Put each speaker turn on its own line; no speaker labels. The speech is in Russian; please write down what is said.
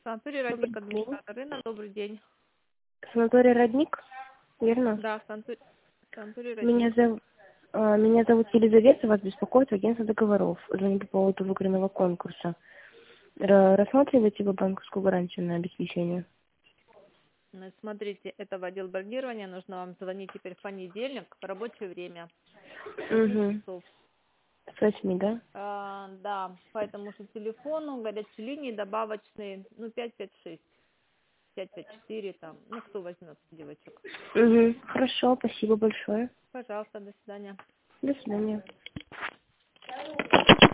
Санаторий
Добрый
Родник,
день.
администратор Ирина, добрый день.
Санаторий Родник, верно?
Да, санаторий
Меня,
Родник.
меня зовут Елизавета, вас беспокоит агентство договоров. Звоню по поводу выигранного конкурса. Рассматриваете вы банковскую гарантию на обеспечение?
Смотрите, это в отдел бронирования, нужно вам звонить теперь в понедельник в рабочее время, с 8
Угу.
часов.
С 8, да?
Да, по этому же телефону, горячей линии добавочные, 556, 554 там, кто возьмет девочек.
Угу. Хорошо, спасибо большое.
Пожалуйста, до свидания.
До свидания.